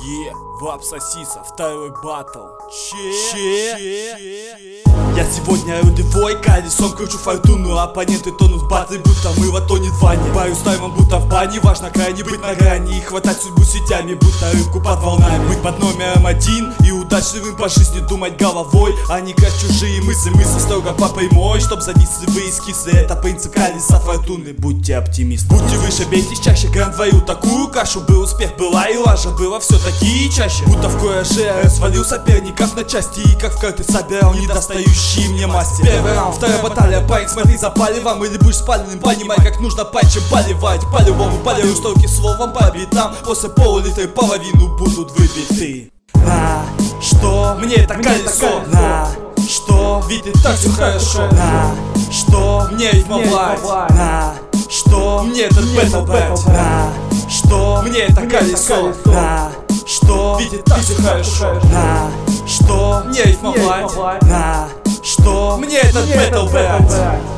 Вап Сосиса, второй батл. Я сегодня рулевой колесом кручу фортуну. Оппоненты тонут в батле, будто мыло тонет в ванне. Парю стаймом, будто в бане. Важно крайне быть на грани и хватать судьбу сетями, будто рыбку под волнами. Быть под номером один и удачливым по жизни думать головой, а не красть чужие мысли строго по прямой. Чтоб занести вы эскизы, это принцип колеса фортуны. Будьте оптимисты, будьте выше, бейтесь чаще. Гранд варю такую кашу, был успех, была и лажа, было все такие чаще. Будто в кураже я развалил соперников на части, и как в карты собирал недостающие мне масти. Первый раунд, вторая баталия, парень, смотри за палевом, или будешь спаленным, понимай, как нужно патчем поливать. По-любому полирую стойки словом по битам. После пол-литра половину будут выбиты. На что мне это колесо? На что видит так все хорошо? На что мне рифмовать? На что мне этот бэтл брать? На что мне это колесо? На что видит так все хорошо? На что мне рифмовать? На что мне этот бэтл брать?